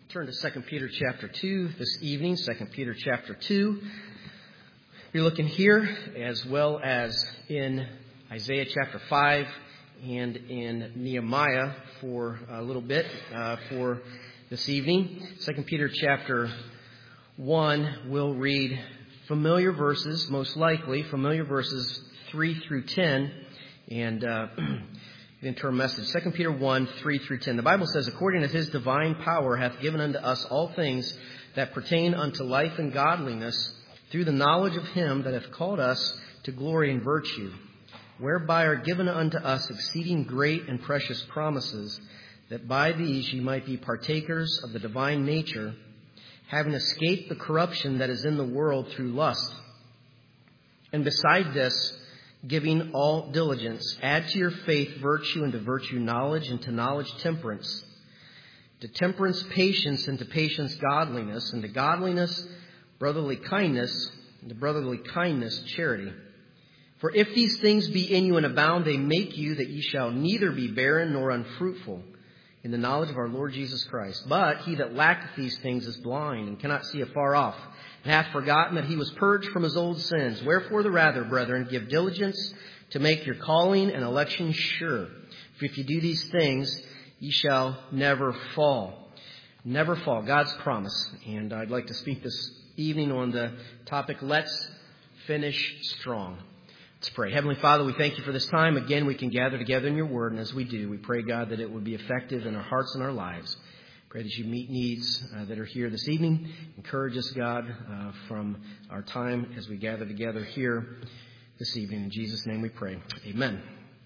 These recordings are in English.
Turn to 2 Peter chapter 2 this evening, 2 Peter chapter 2. You're looking here as well as in Isaiah chapter 5 and in Nehemiah for a little bit for this evening. 2 Peter chapter 1 will read familiar verses, most likely, familiar verses 3 through 10, and into our message. 2 Peter 1, 3 through 10. The Bible says, according as his divine power hath given unto us all things that pertain unto life and godliness, through the knowledge of him that hath called us to glory and virtue, whereby are given unto us exceeding great and precious promises, that by these ye might be partakers of the divine nature, having escaped the corruption that is in the world through lust. And beside this, giving all diligence, add to your faith virtue, and to virtue knowledge, and to knowledge temperance, to temperance patience, and to patience godliness, and to godliness brotherly kindness, and to brotherly kindness charity. For if these things be in you and abound, they make you that ye shall neither be barren nor unfruitful in the knowledge of our Lord Jesus Christ. But he that lacketh these things is blind, and cannot see afar off, and hath forgotten that he was purged from his old sins. Wherefore the rather, brethren, give diligence to make your calling and election sure. For if you do these things, ye shall never fall. Never fall. God's promise. And I'd like to speak this evening on the topic, let's finish strong. Let's pray. Heavenly Father, we thank you for this time. Again, we can gather together in your word. And as we do, we pray, God, that it would be effective in our hearts and our lives. Pray that you meet needs that are here this evening. Encourage us, God, from our time as we gather together here this evening. In Jesus' name we pray. Amen.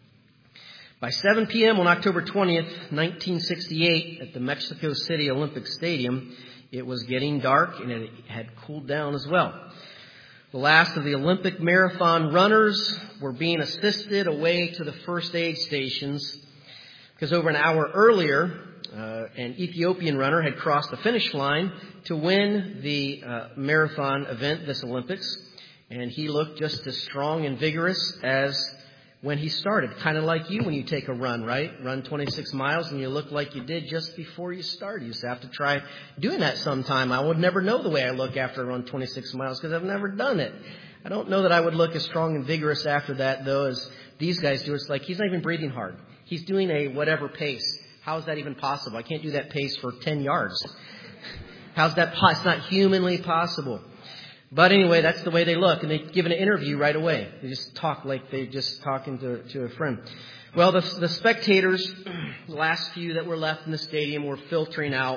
By 7 p.m. on October 20th, 1968, at the Mexico City Olympic Stadium, it was getting dark and it had cooled down as well. The last of the Olympic marathon runners were being assisted away to the first aid stations because over an hour earlier, an Ethiopian runner had crossed the finish line to win the marathon event, this Olympics, and he looked just as strong and vigorous as when he started. Kind of like you when you take a run, right? Run 26 miles and you look like you did just before you started. You just have to try doing that sometime. I would never know the way I look after I run 26 miles because I've never done it. I don't know that I would look as strong and vigorous after that, though, as these guys do. It's like he's not even breathing hard. He's doing a whatever pace. How is that even possible? I can't do that pace for 10 yards. How's that possible? It's not humanly possible. But anyway, that's the way they look. And they give an interview right away. They just talk like they're just talking to a friend. Well, the spectators, the last few that were left in the stadium, were filtering out.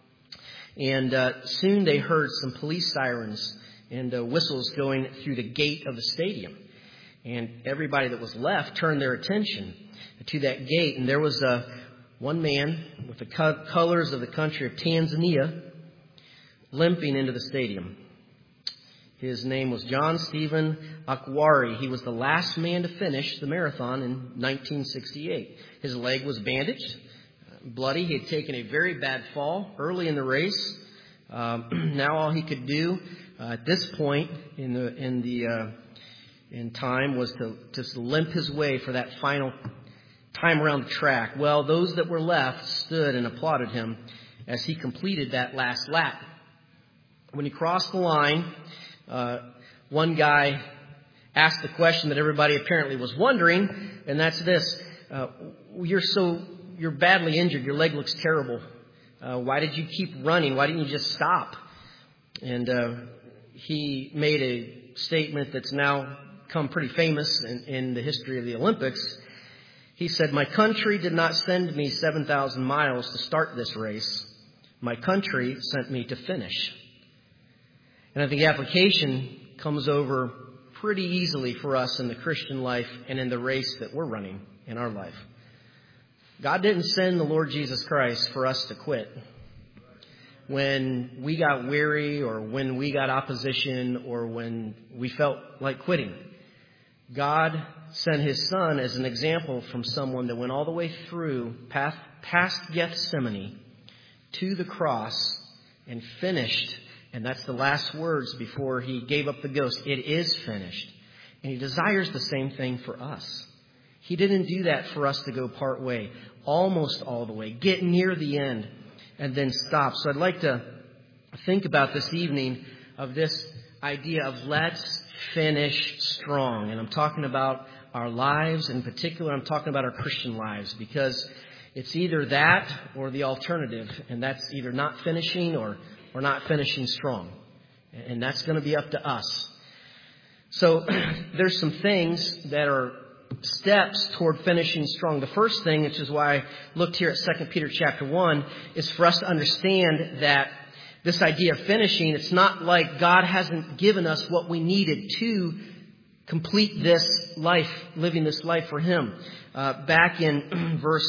And soon they heard some police sirens and whistles going through the gate of the stadium. And everybody that was left turned their attention to that gate. And there was one man with the colors of the country of Tanzania limping into the stadium. His name was John Stephen Akwari. He was the last man to finish the marathon in 1968. His leg was bandaged, bloody. He had taken a very bad fall early in the race. Now all he could do at this point in time was to just limp his way for that final time around the track. Well, those that were left stood and applauded him as he completed that last lap. When he crossed the line, one guy asked the question that everybody apparently was wondering, and that's this. You're badly injured. Your leg looks terrible. Why did you keep running? Why didn't you just stop? And he made a statement that's now become pretty famous in the history of the Olympics. He said, my country did not send me 7,000 miles to start this race. My country sent me to finish. And I think application comes over pretty easily for us in the Christian life and in the race that we're running in our life. God didn't send the Lord Jesus Christ for us to quit. When we got weary or when we got opposition or when we felt like quitting, God sent his son as an example from someone that went all the way through past Gethsemane to the cross and finished. And that's the last words before he gave up the ghost. It is finished. And he desires the same thing for us. He didn't do that for us to go part way, almost all the way, get near the end, and then stop. So I'd like to think about this evening of this idea of let's finish strong. And I'm talking about our lives. In particular, I'm talking about our Christian lives, because it's either that or the alternative. And that's either not finishing or not finishing strong. And that's going to be up to us. So there's some things that are steps toward finishing strong. The first thing, which is why I looked here at 2 Peter chapter 1, is for us to understand that this idea of finishing, it's not like God hasn't given us what we needed to complete this life, living this life for Him. Back in verse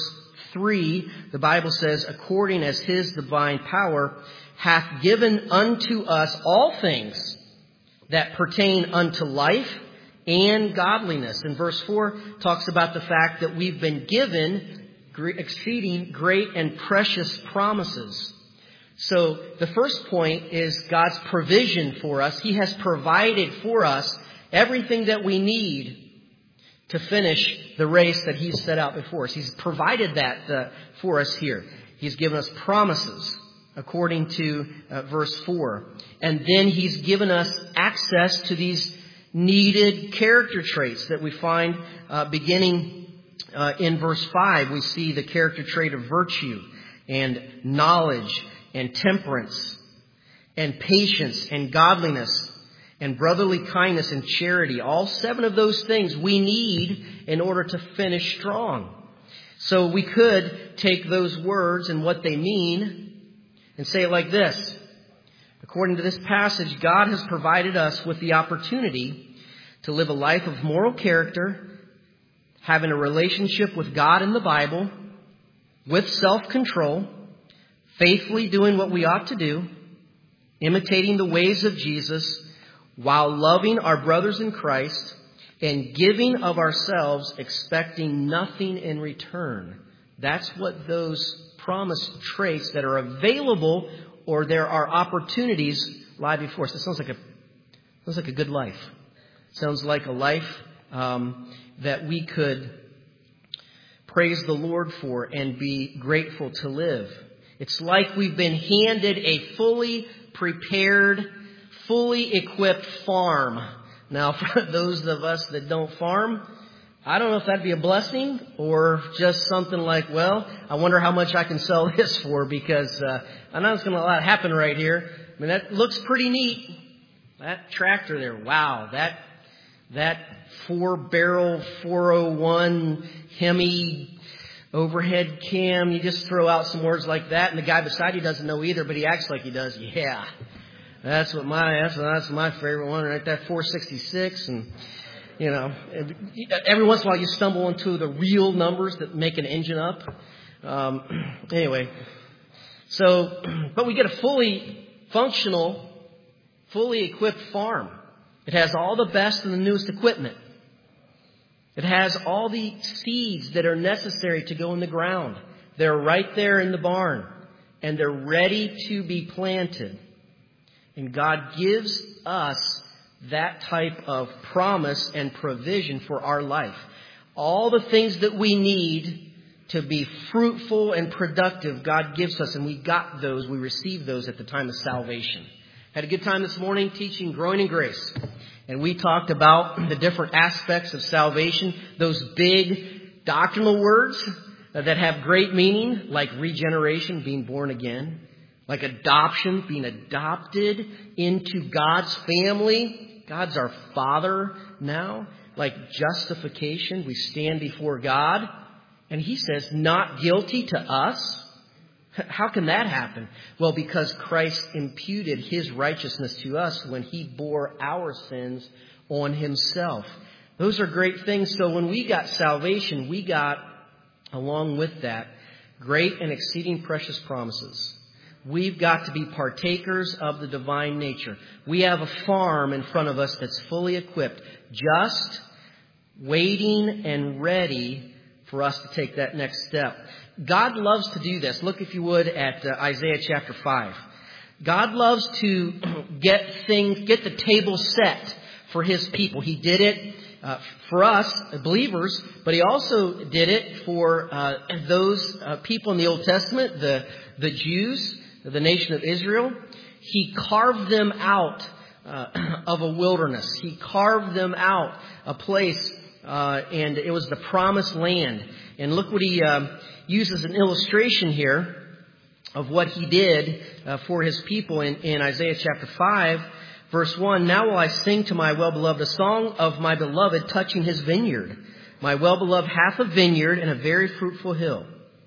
3, the Bible says, according as His divine power hath given unto us all things that pertain unto life and godliness. And verse 4 talks about the fact that we've been given exceeding great and precious promises. So the first point is God's provision for us. He has provided for us everything that we need to finish the race that He's set out before us. He's provided that for us here. He's given us promises according to verse 4. And then He's given us access to these needed character traits that we find beginning in verse 5. We see the character trait of virtue and knowledge and temperance and patience and godliness and brotherly kindness and charity. All 7 of those things we need in order to finish strong. So we could take those words and what they mean and say it like this. According to this passage, God has provided us with the opportunity to live a life of moral character, having a relationship with God in the Bible, with self-control, faithfully doing what we ought to do, imitating the ways of Jesus, while loving our brothers in Christ, and giving of ourselves, expecting nothing in return. That's what those promised traits that are available, or there are opportunities lie before us. It sounds like a good life. Sounds like a life that we could praise the Lord for and be grateful to live. It's like we've been handed a fully prepared, fully equipped farm. Now, for those of us that don't farm, I don't know if that'd be a blessing or just something like, well, I wonder how much I can sell this for, because I know it's going to let happen right here. I mean, that looks pretty neat. That tractor there, wow, that 4-barrel 401 Hemi overhead cam, you just throw out some words like that, and the guy beside you doesn't know either, but he acts like he does. Yeah, that's my favorite one, right? That 466, and you know, every once in a while you stumble into the real numbers that make an engine up. Anyway, so but we get a fully functional, fully equipped farm. It has all the best and the newest equipment. It has all the seeds that are necessary to go in the ground. They're right there in the barn, and they're ready to be planted. And God gives us that type of promise and provision for our life. All the things that we need to be fruitful and productive, God gives us, and we got those, we received those at the time of salvation. Had a good time this morning teaching Growing in Grace. And we talked about the different aspects of salvation, those big doctrinal words that have great meaning, like regeneration, being born again, like adoption, being adopted into God's family. God's our Father now. Like justification, we stand before God. And He says, not guilty to us. How can that happen? Well, because Christ imputed His righteousness to us when He bore our sins on Himself. Those are great things. So when we got salvation, we got, along with that, great and exceeding precious promises. We've got to be partakers of the divine nature. We have a farm in front of us that's fully equipped, just waiting and ready for us to take that next step. God loves to do this. Look, if you would, at Isaiah chapter 5. God loves to get the table set for His people. He did it for us, believers, but He also did it for those people in the Old Testament, the the Jews, the nation of Israel. He carved them out of a wilderness. He carved them out a place, and it was the promised land. And look what he uses an illustration here of what he did for his people in Isaiah chapter 5, verse 1. Now will I sing to my well-beloved a song of my beloved touching his vineyard. My well-beloved hath a vineyard and a very fruitful hill.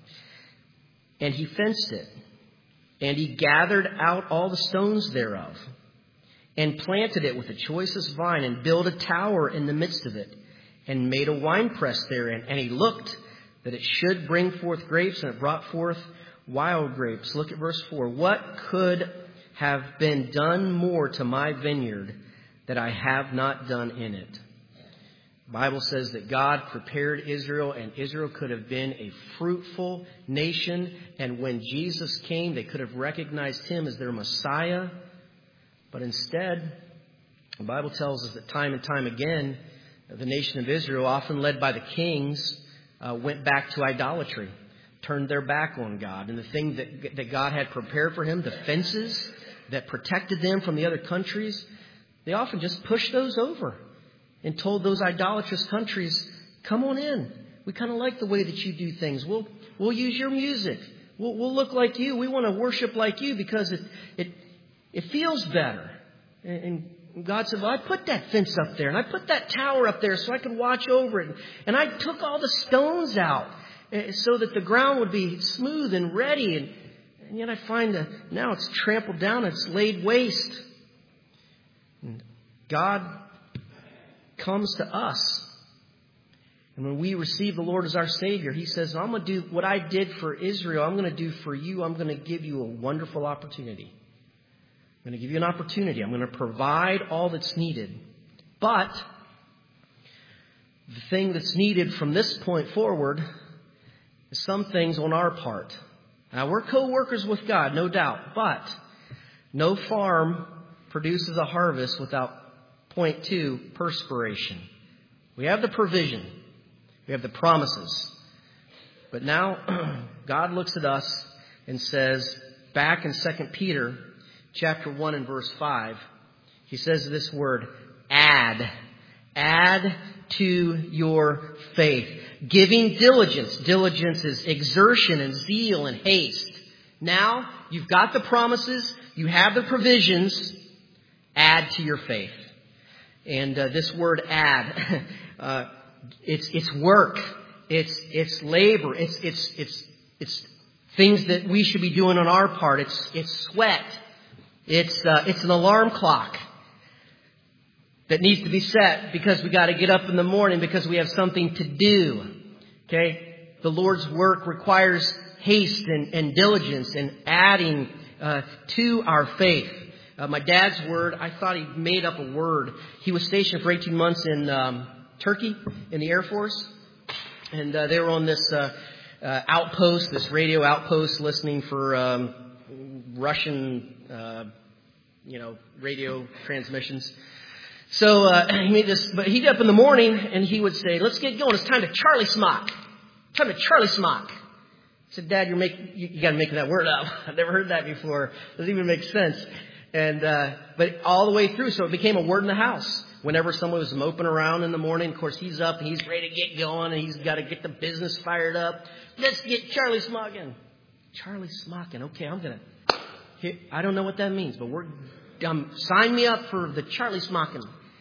And he fenced it. And he gathered out all the stones thereof. And planted it with the choicest vine. And built a tower in the midst of it. And made a winepress therein. And he looked that it should bring forth grapes. And it brought forth wild grapes. Look at verse 4. What could have been done more to my vineyard that I have not done in it? The Bible says that God prepared Israel, and Israel could have been a fruitful nation. And when Jesus came, they could have recognized him as their Messiah. But instead, the Bible tells us that time and time again, the nation of Israel, often led by the kings, went back to idolatry. Turned their back on God. And the thing that God had prepared for him, the fences that protected them from the other countries, they often just pushed those over and told those idolatrous countries, come on in. We kind of like the way that you do things. We'll use your music. We'll look like you. We want to worship like you because it feels better. And God said, well, I put that fence up there and I put that tower up there so I could watch over it. And I took all the stones out so that the ground would be smooth and ready. And yet I find that now it's trampled down. It's laid waste. And God comes to us. And when we receive the Lord as our Savior, he says, I'm going to do what I did for Israel. I'm going to do for you. I'm going to give you a wonderful opportunity. I'm going to give you an opportunity. I'm going to provide all that's needed. But the thing that's needed from this point forward is some things on our part. Now, we're co-workers with God, no doubt. But no farm produces a harvest without, point 2, perspiration. We have the provision. We have the promises. But now God looks at us and says, back in 2 Peter chapter 1 and verse 5, he says this word, add. Add to your faith. Giving diligence. Diligence is exertion and zeal and haste. Now, you've got the promises. You have the provisions. Add to your faith. And this word add, it's work. It's labor. It's things that we should be doing on our part. It's sweat. It's an alarm clock that needs to be set because we got to get up in the morning because we have something to do. Okay? The Lord's work requires haste and diligence and adding to our faith. My dad's word, I thought he made up a word. He was stationed for 18 months in Turkey in the Air Force. And they were on this outpost, this radio outpost, listening for Russian, radio transmissions. So he made this, but he'd get up in the morning and he would say, "Let's get going. It's time to Charlie Smock. Time to Charlie Smock." I said, "Dad, you got to make that word up. I've never heard that before. It doesn't even make sense." And but all the way through, so it became a word in the house. Whenever someone was moping around in the morning, of course he's up and he's ready to get going and he's got to get the business fired up. Let's get Charlie Smockin'. Charlie Smockin'. Okay, I don't know what that means, but sign me up for the Charlie Smockin'.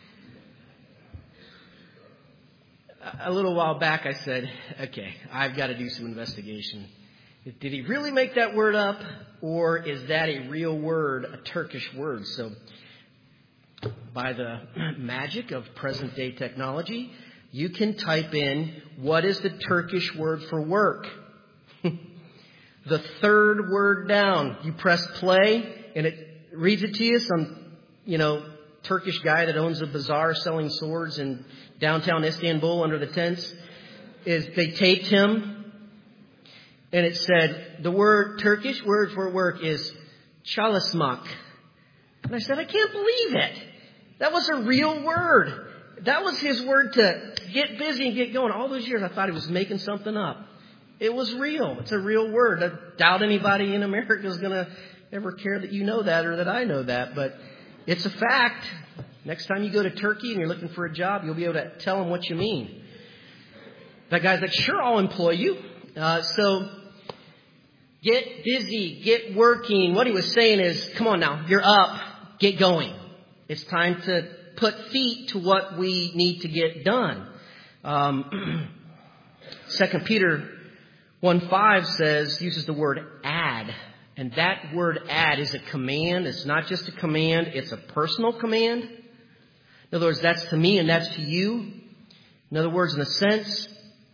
A little while back, I said, okay, I've got to do some investigation. Did he really make that word up, or is that a real word, a Turkish word? So, by the magic of present-day technology, you can type in, what is the Turkish word for work? The third word down. You press play, and it reads it to you. Some, Turkish guy that owns a bazaar selling swords in downtown Istanbul under the tents. They taped him, and it said, the Turkish word for work is çalışmak. And I said, I can't believe it. That was a real word. That was his word to get busy and get going. All those years I thought he was making something up. It was real. It's a real word. I doubt anybody in America is going to ever care that you know that or that I know that, but it's a fact. Next time you go to Turkey and you're looking for a job, you'll be able to tell them what you mean. That guy's like, sure, I'll employ you. So get busy, get working. What he was saying is, come on now, you're up, get going. It's time to put feet to what we need to get done. 2 Peter 1:5 uses the word add. And that word add is a command. It's not just a command, it's a personal command. In other words, that's to me and that's to you. In other words, in a sense,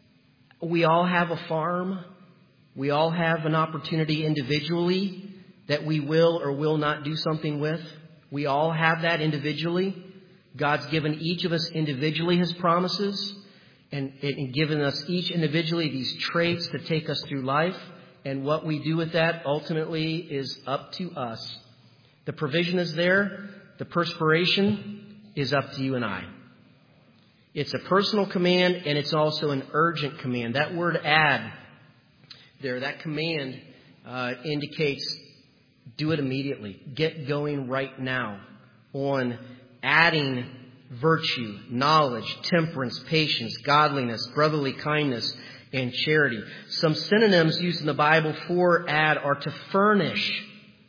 we all have a farm. We all have an opportunity individually that we will or will not do something with. We all have that individually. God's given each of us individually His promises and given us each individually these traits to take us through life. And what we do with that ultimately is up to us. The provision is there. The perspiration is up to you and I. It's a personal command and it's also an urgent command. That word add there, that command indicates do it immediately. Get going right now on adding virtue, knowledge, temperance, patience, godliness, brotherly kindness, and charity. Some synonyms used in the Bible for add are to furnish.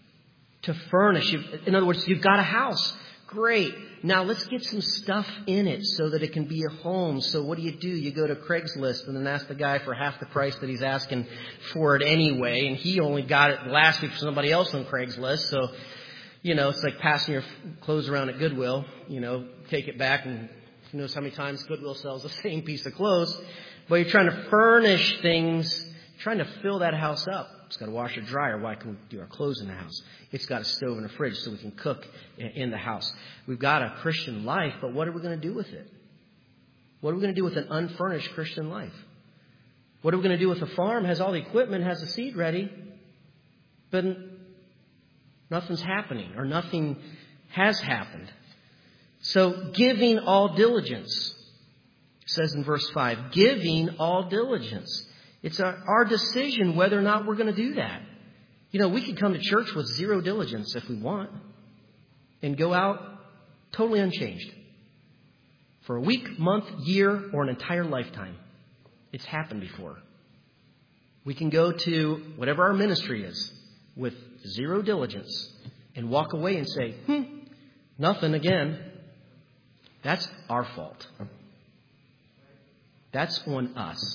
To furnish. In other words, you've got a house. Great. Now let's get some stuff in it so that it can be a home. So what do? You go to Craigslist and then ask the guy for half the price that he's asking for it anyway. And he only got it last week for somebody else on Craigslist. So, it's like passing your clothes around at Goodwill. Take it back and who knows how many times Goodwill sells the same piece of clothes. But you're trying to furnish things, trying to fill that house up. It's got a washer, dryer. Why can we do our clothes in the house? It's got a stove and a fridge so we can cook in the house. We've got a Christian life, but what are we going to do with it? What are we going to do with an unfurnished Christian life? What are we going to do with a farm? Has all the equipment, has the seed ready, but nothing's happening or nothing has happened. So giving all diligence. It says in verse 5, giving all diligence. It's our decision whether or not we're going to do that. We could come to church with zero diligence if we want and go out totally unchanged for a week, month, year, or an entire lifetime. It's happened before. We can go to whatever our ministry is with zero diligence and walk away and say, nothing again. That's our fault. That's on us.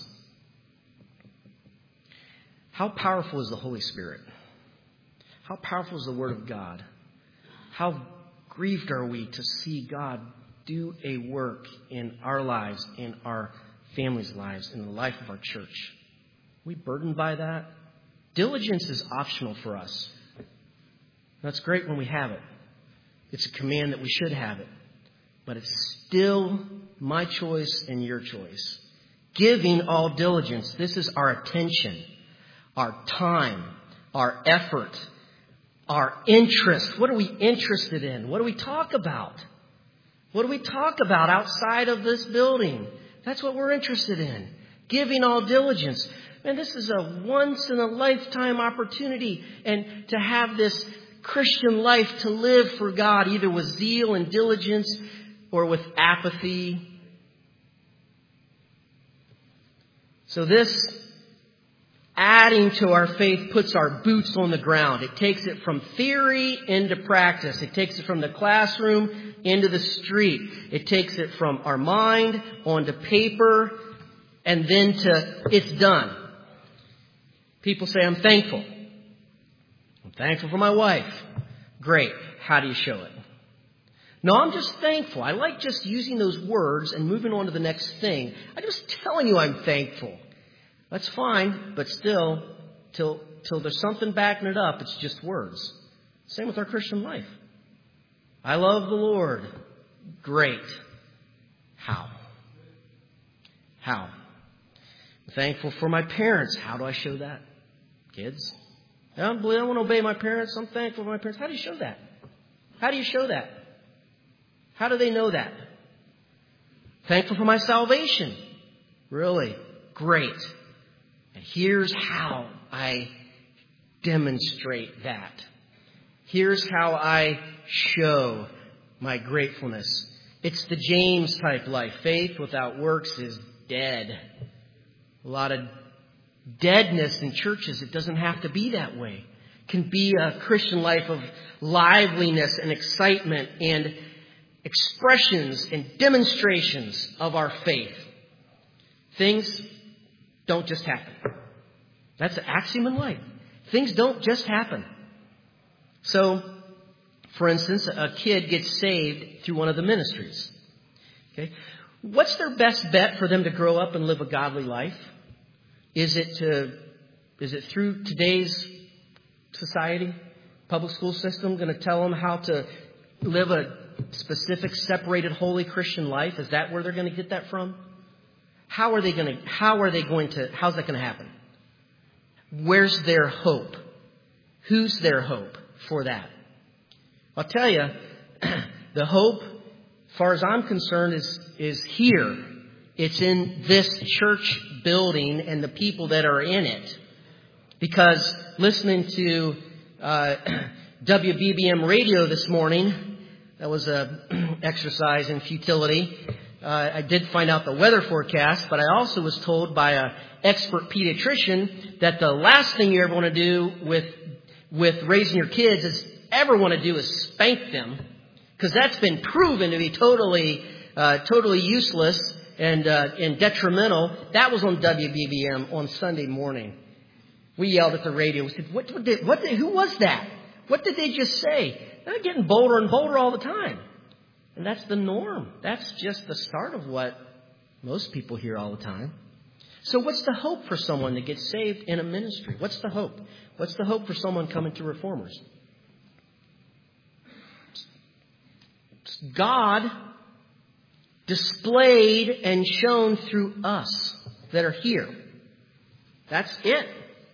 How powerful is the Holy Spirit? How powerful is the Word of God? How grieved are we to see God do a work in our lives, in our families' lives, in the life of our church? Are we burdened by that? Diligence is optional for us. That's great when we have it. It's a command that we should have it. But it's still my choice and your choice. Giving all diligence. This is our attention, our time, our effort, our interest. What are we interested in? What do we talk about? What do we talk about outside of this building? That's what we're interested in. Giving all diligence. Man, this is a once-in-a-lifetime opportunity. And to have this Christian life to live for God, either with zeal and diligence or with apathy. So this adding to our faith puts our boots on the ground. It takes it from theory into practice. It takes it from the classroom into the street. It takes it from our mind onto paper and then to it's done. People say, I'm thankful. I'm thankful for my wife. Great. How do you show it? No, I'm just thankful. I like just using those words and moving on to the next thing. I'm just telling you I'm thankful. That's fine, but still, till there's something backing it up, it's just words. Same with our Christian life. I love the Lord. Great. How? I'm thankful for my parents. How do I show that? Kids? I don't want to obey my parents. I'm thankful for my parents. How do you show that? How do you show that? How do they know that? Thankful for my salvation. Really? Great. And here's how I demonstrate that. Here's how I show my gratefulness. It's the James type life. Faith without works is dead. A lot of deadness in churches. It doesn't have to be that way. It can be a Christian life of liveliness and excitement and expressions and demonstrations of our faith. Things don't just happen. That's an axiom in life. Things don't just happen. So, for instance, a kid gets saved through one of the ministries. Okay? What's their best bet for them to grow up and live a godly life? Is it through today's society, public school system, going to tell them how to live a specific, separated, holy Christian life? Is that where they're going to get that from? How's that going to happen? Where's their hope? Who's their hope for that? I'll tell you, the hope, as far as I'm concerned, is here. It's in this church building and the people that are in it. Because listening to WBBM radio this morning, that was an exercise in futility. I did find out the weather forecast, but I also was told by an expert pediatrician that the last thing you ever want to do with raising your kids is spank them, because that's been proven to be totally useless and detrimental. That was on WBBM on Sunday morning. We yelled at the radio. We said, who was that? What did they just say? They're getting bolder and bolder all the time. And that's the norm. That's just the start of what most people hear all the time. So what's the hope for someone to get saved in a ministry? What's the hope? What's the hope for someone coming to Reformers? It's God displayed and shown through us that are here. That's it.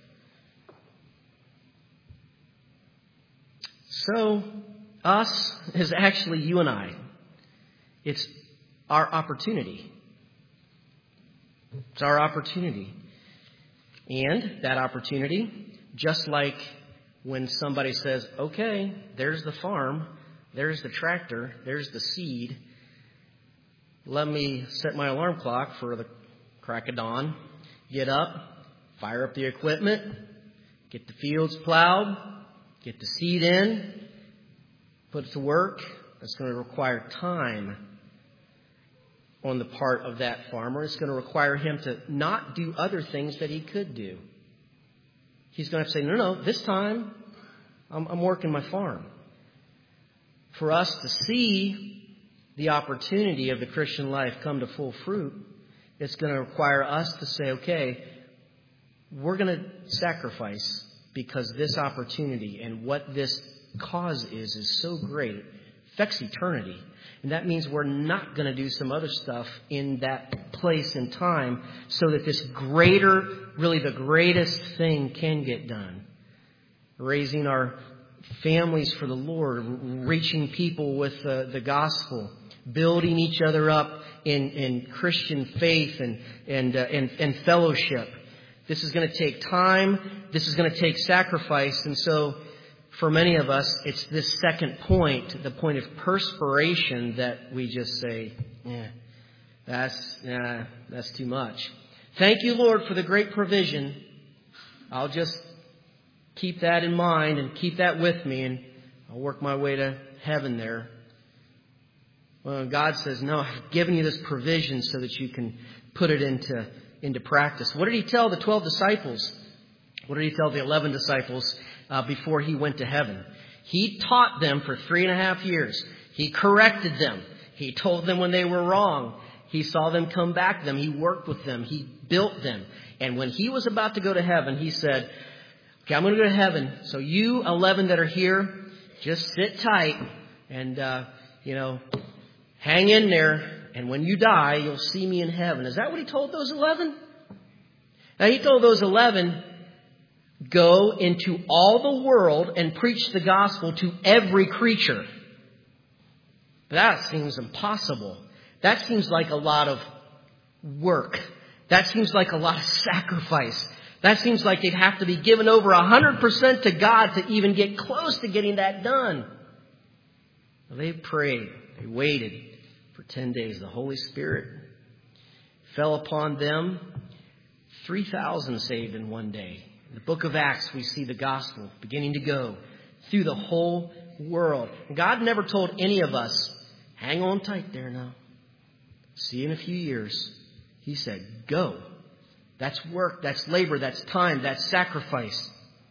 So, us is actually you and I. It's our opportunity. It's our opportunity. And that opportunity, just like when somebody says, okay, there's the farm, there's the tractor, there's the seed. Let me set my alarm clock for the crack of dawn. Get up, fire up the equipment, get the fields plowed, get the seed in, put it to work. That's going to require time on the part of that farmer. It's going to require him to not do other things that he could do. He's going to have to say, no, this time I'm working my farm. For us to see the opportunity of the Christian life come to full fruit, it's going to require us to say, okay, we're going to sacrifice, because this opportunity and what this cause is so great. It affects eternity. And that means we're not going to do some other stuff in that place and time so that this greater, really the greatest thing can get done. Raising our families for the Lord, reaching people with the gospel, building each other up in Christian faith and fellowship. This is going to take time. This is going to take sacrifice. And so for many of us, it's this second point, the point of perspiration, that we just say, that's too much. Thank you, Lord, for the great provision. I'll just keep that in mind and keep that with me, and I'll work my way to heaven there. Well, God says, no, I've given you this provision so that you can put it into practice. What did he tell the 12 disciples? What did he tell the 11 disciples before he went to heaven? He taught them for 3.5 years. He corrected them. He told them when they were wrong. He saw them come back to them. He worked with them. He built them. And when he was about to go to heaven, he said, okay, I'm going to go to heaven. So you 11 that are here, just sit tight and, hang in there. And when you die, you'll see me in heaven. Is that what he told those 11? Now, he told those 11, go into all the world and preach the gospel to every creature. That seems impossible. That seems like a lot of work. That seems like a lot of sacrifice That seems like they'd have to be given over 100% to God to even get close to getting that done. They prayed. They waited for 10 days. The Holy Spirit fell upon them. 3,000 saved in one day. In the book of Acts, we see the gospel beginning to go through the whole world. God never told any of us, hang on tight there now. See you in a few years. He said, go. That's work, that's labor, that's time, that's sacrifice.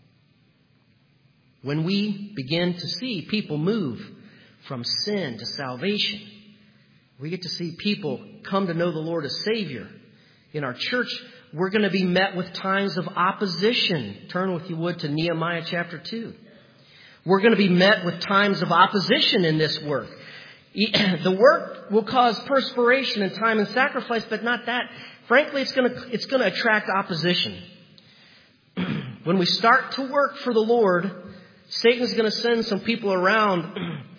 When we begin to see people move from sin to salvation, we get to see people come to know the Lord as Savior. In our church, we're going to be met with times of opposition. Turn, if you would, to Nehemiah chapter 2. We're going to be met with times of opposition in this work. The work will cause perspiration and time and sacrifice, but not that. Frankly, it's going to attract opposition. When we start to work for the Lord, Satan's going to send some people around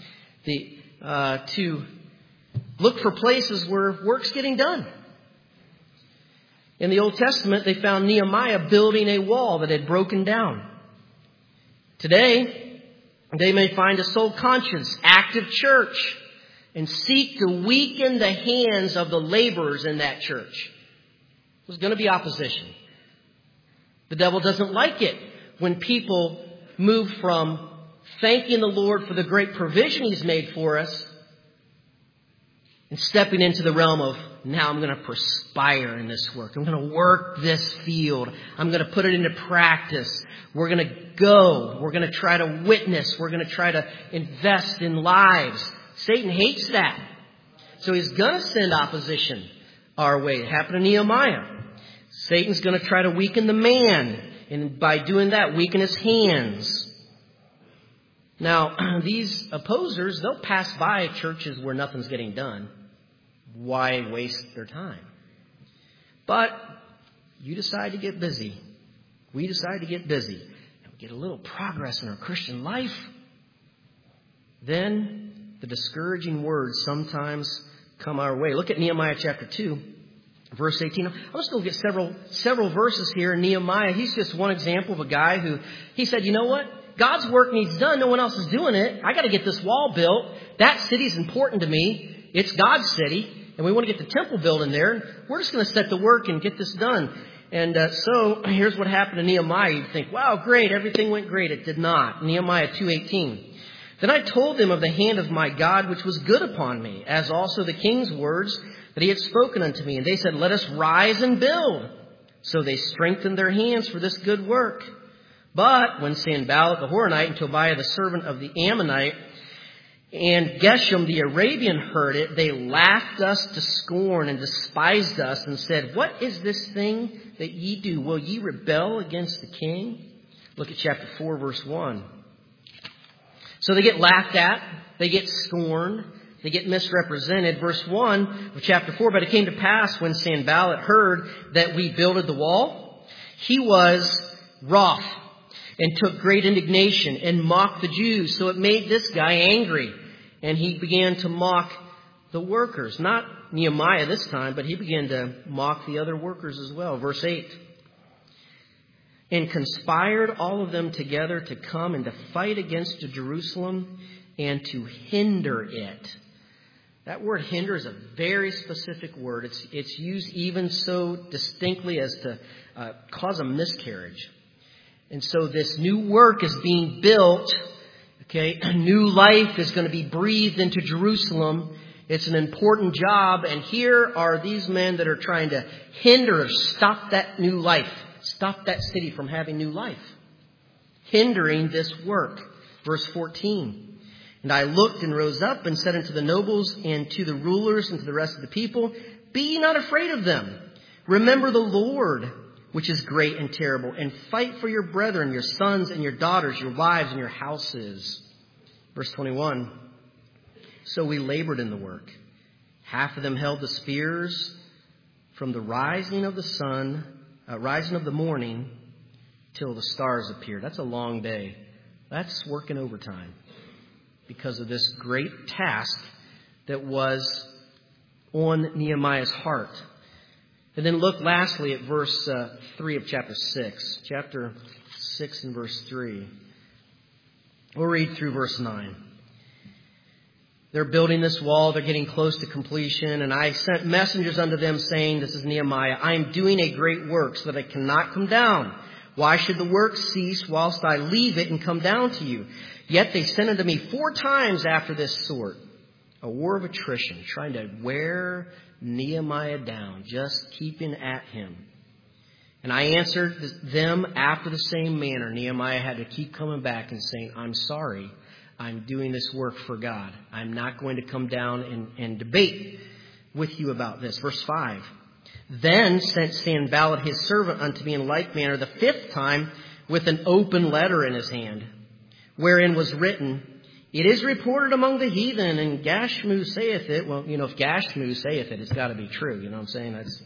to look for places where work's getting done. In the Old Testament, they found Nehemiah building a wall that had broken down. Today, they may find a soul conscious, active church and seek to weaken the hands of the laborers in that church. There's going to be opposition. The devil doesn't like it when people move from thanking the Lord for the great provision He's made for us and stepping into the realm of, now I'm going to perspire in this work. I'm going to work this field. I'm going to put it into practice. We're going to go. We're going to try to witness. We're going to try to invest in lives. Satan hates that. So he's going to send opposition our way. It happened to Nehemiah. Satan's going to try to weaken the man. And by doing that, weaken his hands. Now, these opposers, they'll pass by churches where nothing's getting done. Why waste their time? But you decide to get busy. We decide to get busy. And we get a little progress in our Christian life. Then the discouraging words sometimes come our way. Look at Nehemiah chapter 2, verse 18. I'm just going to get several verses here in Nehemiah. He's just one example of a guy who, he said, you know what? God's work needs done. No one else is doing it. I got to get this wall built. That city's important to me. It's God's city. And we want to get the temple built in there. We're just going to set to work and get this done. And so here's what happened to Nehemiah. You'd think, wow, great. Everything went great. It did not. Nehemiah 2:18. Then I told them of the hand of my God, which was good upon me, as also the king's words that he had spoken unto me. And they said, let us rise and build. So they strengthened their hands for this good work. But when Sanballat the Horonite and Tobiah the servant of the Ammonite and Geshem the Arabian heard it, they laughed us to scorn and despised us and said, what is this thing that ye do? Will ye rebel against the king? Look at chapter 4, verse 1. So they get laughed at, they get scorned, they get misrepresented. Verse 1 of chapter 4, but it came to pass when Sanballat heard that we builded the wall, he was wroth and took great indignation and mocked the Jews. So it made this guy angry. And he began to mock the workers. Not Nehemiah this time, but he began to mock the other workers as well. Verse 8. And conspired all of them together to come and to fight against Jerusalem and to hinder it. That word hinder is a very specific word. It's used even so distinctly as to cause a miscarriage. And so this new work is being built. Okay, a new life is going to be breathed into Jerusalem. It's an important job. And here are these men that are trying to hinder or stop that new life. Stop that city from having new life. Hindering this work. Verse 14. And I looked and rose up and said unto the nobles and to the rulers and to the rest of the people, be ye not afraid of them. Remember the Lord, which is great and terrible, and fight for your brethren, your sons and your daughters, your wives and your houses. Verse 21. So we labored in the work. Half of them held the spears from the rising of the sun, rising of the morning, till the stars appeared. That's a long day. That's working overtime because of this great task that was on Nehemiah's heart. And then look lastly at verse 3 of chapter 6. Chapter 6 and verse 3. We'll read through verse 9. They're building this wall. They're getting close to completion. And I sent messengers unto them saying, this is Nehemiah, I am doing a great work so that I cannot come down. Why should the work cease whilst I leave it and come down to you? Yet they sent unto me 4 times after this sort. A war of attrition, trying to wear Nehemiah down, just keeping at him. And I answered them after the same manner. Nehemiah had to keep coming back and saying, I'm sorry. I'm doing this work for God. I'm not going to come down and debate with you about this. Verse 5. Then sent Sanballat his servant unto me in like manner the 5th time with an open letter in his hand, wherein was written, it is reported among the heathen, and Gashmu saith it. Well, if Gashmu saith it, it's got to be true. You know what I'm saying? That's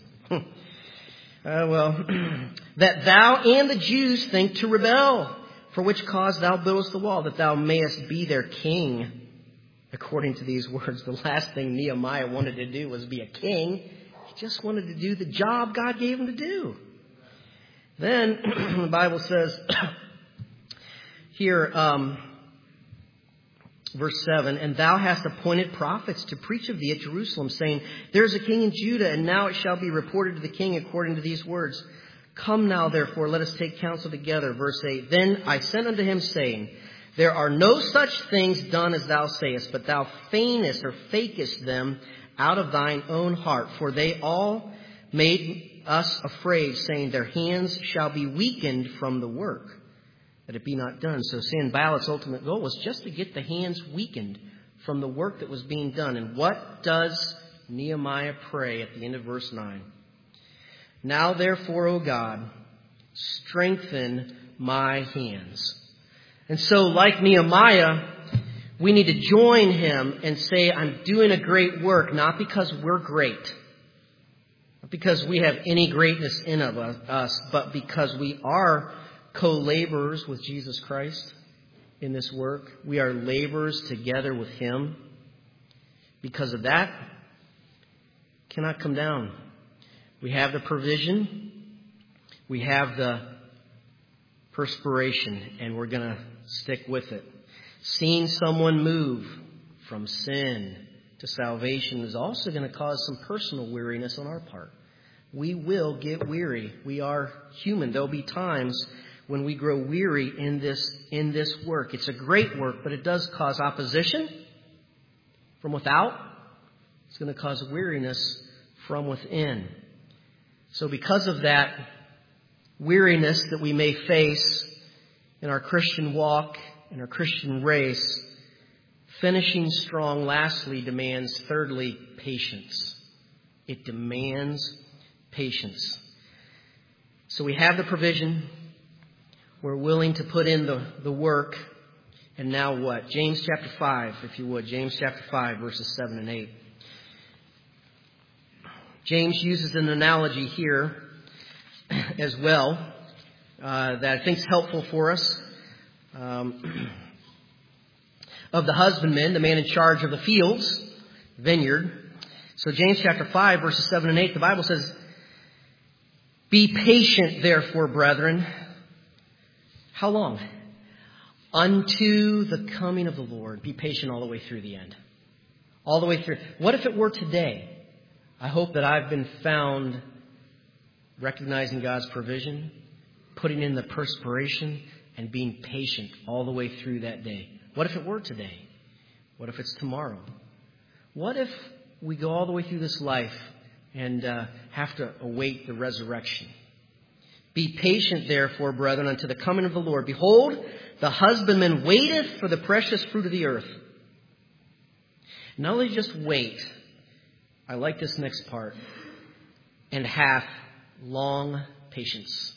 that thou and the Jews think to rebel, for which cause thou buildest the wall, that thou mayest be their king. According to these words, the last thing Nehemiah wanted to do was be a king. He just wanted to do the job God gave him to do. Then the Bible says here, verse 7, and thou hast appointed prophets to preach of thee at Jerusalem, saying, there is a king in Judah, and now it shall be reported to the king according to these words. Come now, therefore, let us take counsel together. Verse 8, then I sent unto him, saying, there are no such things done as thou sayest, but thou feignest or fakest them out of thine own heart. For they all made us afraid, saying, their hands shall be weakened from the work, that it be not done. So Sanballat's ultimate goal was just to get the hands weakened from the work that was being done. And what does Nehemiah pray at the end of verse 9? Now therefore, O God, strengthen my hands. And so like Nehemiah, we need to join him and say, I'm doing a great work, not because we're great, not because we have any greatness in us, but because we are co-laborers with Jesus Christ in this work. We are laborers together with him. Because of that, cannot come down. We have the provision. We have the perspiration, and we're going to stick with it. Seeing someone move from sin to salvation is also going to cause some personal weariness on our part. We will get weary. We are human. There'll be times when we grow weary in this work. It's a great work, but it does cause opposition from without. It's going to cause weariness from within. So because of that weariness that we may face in our Christian walk, in our Christian race, finishing strong, lastly, demands, thirdly, patience. It demands patience. So we have the provision. We're willing to put in the work. And now what? James chapter 5, if you would. James chapter 5, verses 7 and 8. James uses an analogy here as well that I think is helpful for us. Of the husbandman, the man in charge of the fields, vineyard. So James chapter 5, verses 7 and 8, the Bible says, be patient, therefore, brethren. How long? Unto the coming of the Lord. Be patient all the way through the end. All the way through. What if it were today? I hope that I've been found recognizing God's provision, putting in the perspiration, and being patient all the way through that day. What if it were today? What if it's tomorrow? What if we go all the way through this life and have to await the resurrection? Be patient, therefore, brethren, unto the coming of the Lord. Behold, the husbandman waiteth for the precious fruit of the earth. Not only just wait, I like this next part, and hath long patience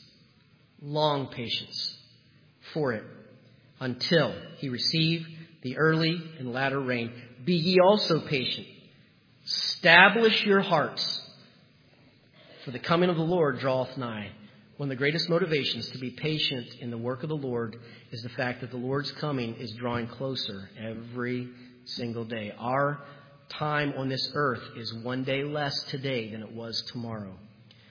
for it, until he receive the early and latter rain. Be ye also patient. Establish your hearts, for the coming of the Lord draweth nigh. One of the greatest motivations to be patient in the work of the Lord is the fact that the Lord's coming is drawing closer every single day. Our time on this earth is one day less today than it was tomorrow.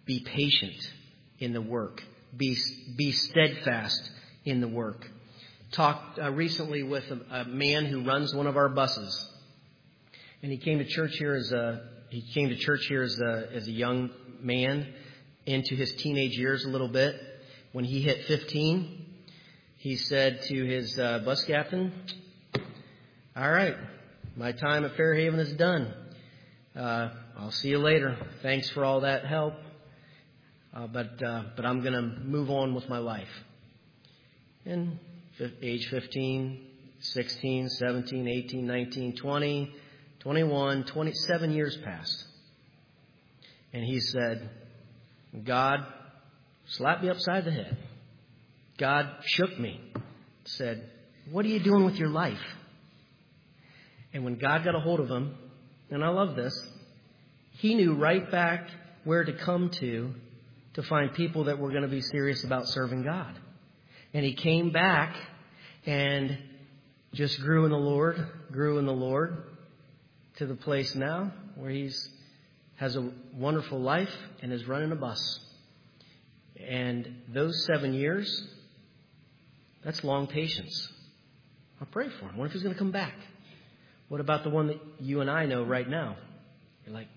Be patient in the work. Be steadfast in the work. Talked recently with a man who runs one of our buses, and he came to church here as a young man, into his teenage years a little bit. When he hit 15, he said to his bus captain, "All right, my time at Fairhaven is done. I'll see you later. Thanks for all that help. But I'm going to move on with my life." And age 15, 16, 17, 18, 19, 20, 21, 27 years passed. And he said, God slapped me upside the head. God shook me, said, "What are you doing with your life?" And when God got a hold of him, and I love this, he knew right back where to come to find people that were going to be serious about serving God. And he came back and just grew in the Lord, to the place now where has a wonderful life and is running a bus. And those 7 years, that's long patience. I'll pray for him. What if he's going to come back? What about the one that you and I know right now? You're like,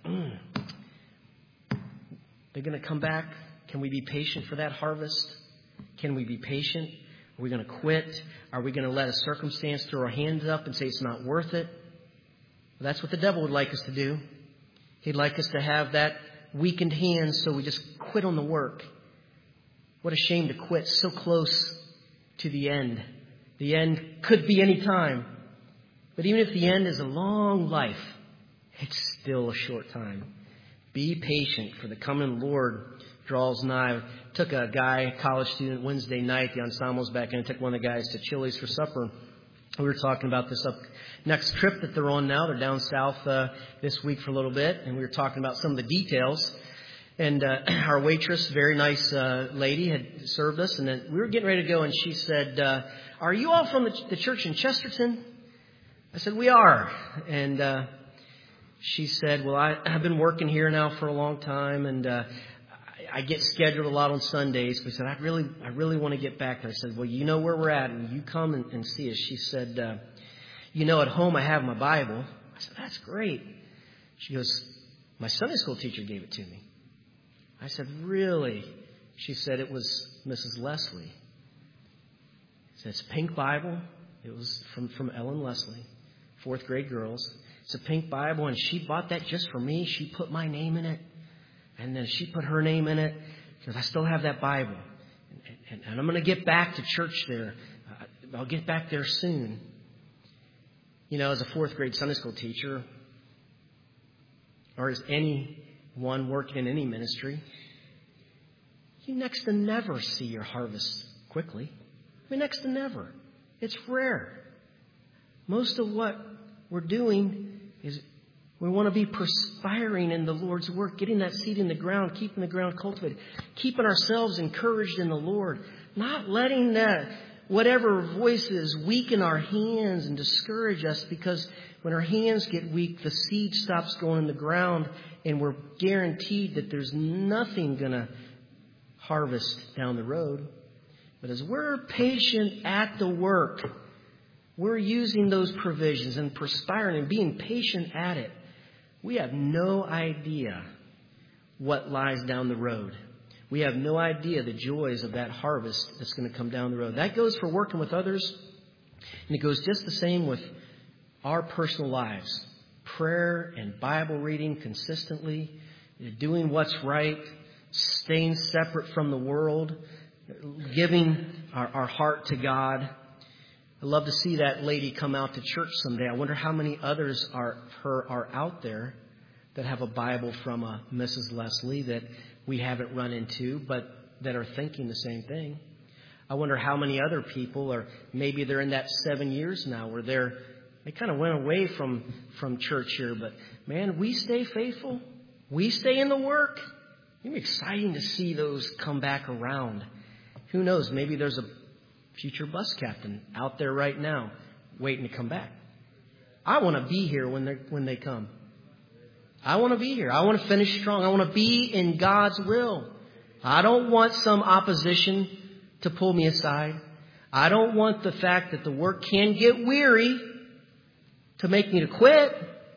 they're going to come back. Can we be patient for that harvest? Can we be patient? Are we going to quit? Are we going to let a circumstance throw our hands up and say it's not worth it? Well, that's what the devil would like us to do. He'd like us to have that weakened hands, so we just quit on the work. What a shame to quit so close to the end. The end could be any time. But even if the end is a long life, it's still a short time. Be patient, for the coming Lord draws nigh. I took a guy, college student, Wednesday night, the ensemble's back in, and took one of the guys to Chili's for supper. We were talking about this next trip that they're on now. They're down south this week for a little bit, and we were talking about some of the details. And our waitress, very nice lady, had served us, and then we were getting ready to go, and she said, "Are you all from the church in Chesterton?" I said, "We are." And she said, "Well, I've been working here now for a long time, and I get scheduled a lot on Sundays." We said, I really want to get back there. I said, "Well, you know where we're at, and you come and see us." She said, "At home I have my Bible." I said, "That's great." She goes, "My Sunday school teacher gave it to me." I said, "Really?" She said, "It was Mrs. Leslie." She said, "It's a pink Bible." It was from Ellen Leslie, 4th grade girls. It's a pink Bible, and she bought that just for me. She put my name in it, and then she put her name in it, because I still have that Bible. And I'm going to get back to church there. I'll get back there soon. As a 4th grade Sunday school teacher, or as anyone working in any ministry, you next to never see your harvest quickly. Next to never. It's rare. Most of what we're doing is we want to be perspiring in the Lord's work, getting that seed in the ground, keeping the ground cultivated, keeping ourselves encouraged in the Lord, not letting that whatever voices weaken our hands and discourage us, because when our hands get weak, the seed stops going in the ground, and we're guaranteed that there's nothing going to harvest down the road. But as we're patient at the work, we're using those provisions and perspiring and being patient at it. We have no idea what lies down the road. We have no idea the joys of that harvest that's going to come down the road. That goes for working with others, and it goes just the same with our personal lives. Prayer and Bible reading consistently, doing what's right, staying separate from the world, giving our heart to God. I love to see that lady come out to church someday. I wonder how many others are out there that have a Bible from a Mrs. Leslie that we haven't run into, but that are thinking the same thing. I wonder how many other people, or maybe they're in that 7 years now where they kind of went away from church here, but man, we stay faithful. We stay in the work. It's exciting to see those come back around. Who knows? Maybe there's a future bus captain out there right now waiting to come back. I want to be here when they come. I want to be here. I want to finish strong. I want to be in God's will. I don't want some opposition to pull me aside. I don't want the fact that the work can get weary to make me to quit.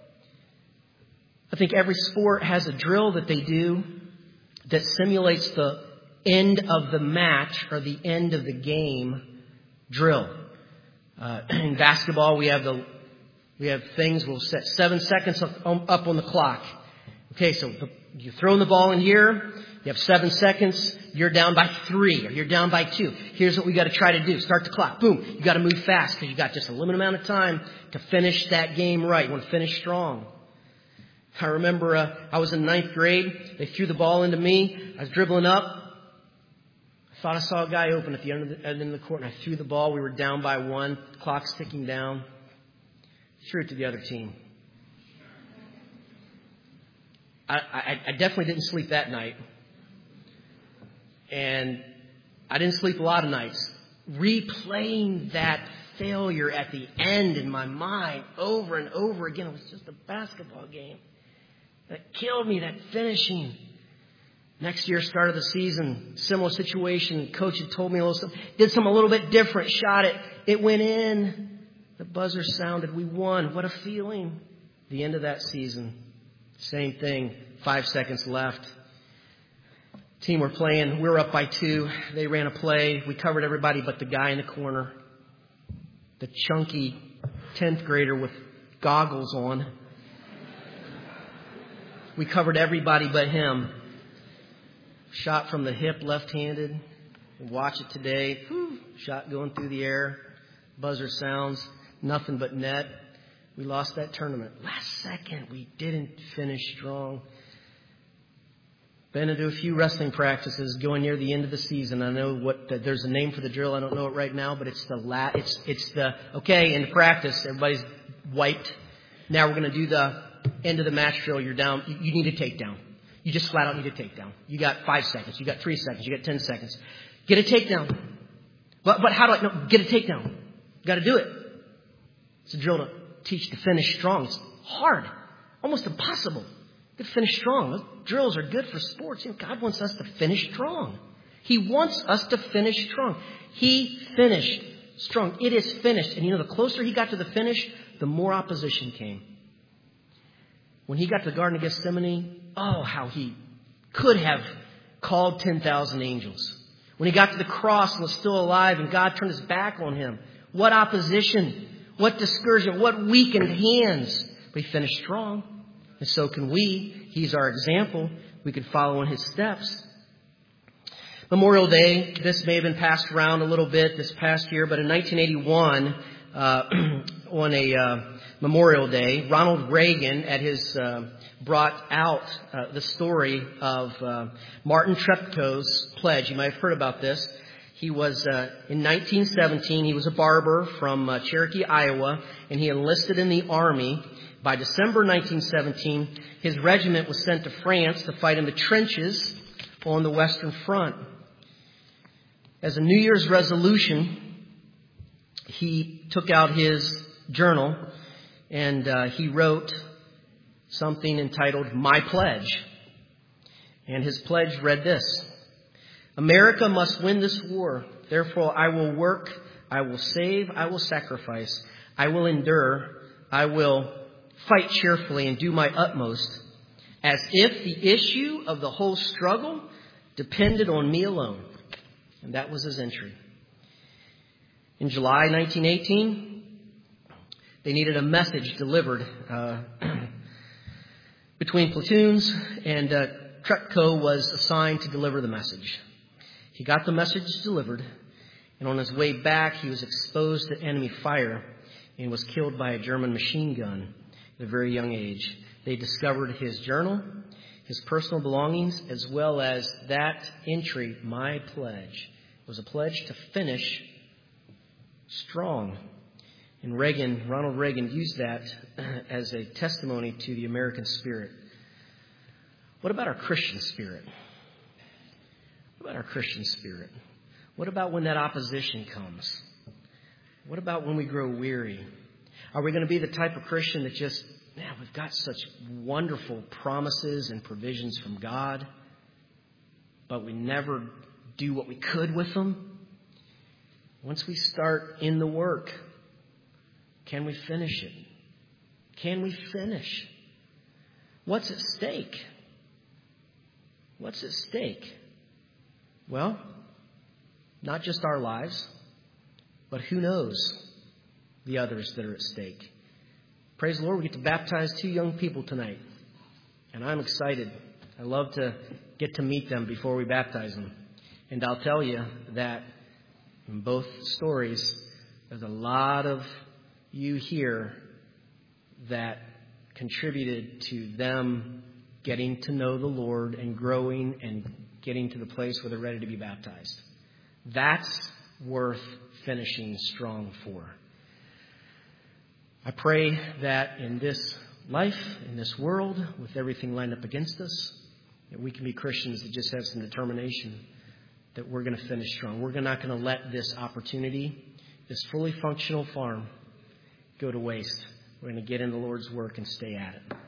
I think every sport has a drill that they do that simulates the end of the match or the end of the game drill. In basketball, we have things. We'll set 7 seconds up on the clock. Okay, so you're throwing the ball in here. You have 7 seconds. You're down by 3 or you're down by 2. Here's what we got to try to do. Start the clock. Boom. You got to move fast because you got just a limited amount of time to finish that game right. You want to finish strong. I remember I was in 9th grade. They threw the ball into me. I was dribbling up. I thought I saw a guy open at the end of the court, and I threw the ball. We were down by 1. Clock's ticking down. Threw it to the other team. I definitely didn't sleep that night. And I didn't sleep a lot of nights. Replaying that failure at the end in my mind over and over again. It was just a basketball game. That killed me, that finishing. Next year, start of the season, similar situation. Coach had told me a little something. Did something a little bit different. Shot it. It went in. The buzzer sounded. We won. What a feeling. The end of that season. Same thing. 5 seconds left. Team were playing. We were up by 2. They ran a play. We covered everybody but the guy in the corner. The chunky 10th grader with goggles on. We covered everybody but him. Shot from the hip, left-handed. Watch it today. Whew. Shot going through the air. Buzzer sounds. Nothing but net. We lost that tournament. Last second, we didn't finish strong. Been into a few wrestling practices going near the end of the season. I know there's a name for the drill. I don't know it right now, but it's the okay, in practice, everybody's wiped. Now we're going to do the end of the match drill. You're down. You need a takedown. You just flat out need a takedown. You got 5 seconds. You got 3 seconds. You got 10 seconds. Get a takedown. But how do I know? Get a takedown. You got to do it. It's a drill to teach to finish strong. It's hard. Almost impossible. To finish strong. Those drills are good for sports. You know, God wants us to finish strong. He wants us to finish strong. He finished strong. It is finished. And you know, the closer he got to the finish, the more opposition came. When he got to the Garden of Gethsemane, oh, how he could have called 10,000 angels. When he got to the cross and was still alive and God turned his back on him, what opposition, what discouragement, what weakened hands. But he finished strong. And so can we. He's our example. We could follow in his steps. Memorial Day, this may have been passed around a little bit this past year, but in 1981, on a Memorial Day, Ronald Reagan brought out the story of Martin Trepkow's pledge. You might have heard about this. He was, in 1917, he was a barber from Cherokee, Iowa, and he enlisted in the Army. By December 1917, his regiment was sent to France to fight in the trenches on the Western Front. As a New Year's resolution, he took out his journal and he wrote something entitled My Pledge. And his pledge read this: America must win this war. Therefore, I will work, I will save, I will sacrifice, I will endure, I will fight cheerfully and do my utmost, as if the issue of the whole struggle depended on me alone. And that was his entry. In July 1918, they needed a message delivered between platoons, and Trepkow was assigned to deliver the message. He got the message delivered, and on his way back, he was exposed to enemy fire and was killed by a German machine gun at a very young age. They discovered his journal, his personal belongings, as well as that entry, My Pledge. It was a pledge to finish strong. And Ronald Reagan used that as a testimony to the American spirit. What about our Christian spirit? What about our Christian spirit? What about when that opposition comes? What about when we grow weary? Are we going to be the type of Christian that just, man, we've got such wonderful promises and provisions from God, but we never do what we could with them? Once we start in the work, can we finish it? Can we finish? What's at stake? What's at stake? Well, not just our lives, but who knows the others that are at stake. Praise the Lord, we get to baptize 2 young people tonight. And I'm excited. I love to get to meet them before we baptize them. And I'll tell you that in both stories, there's a lot of you here that contributed to them getting to know the Lord and growing and getting to the place where they're ready to be baptized. That's worth finishing strong for. I pray that in this life, in this world, with everything lined up against us, that we can be Christians that just have some determination that we're going to finish strong. We're not going to let this opportunity, this fully functional farm, go to waste. We're going to get in the Lord's work and stay at it.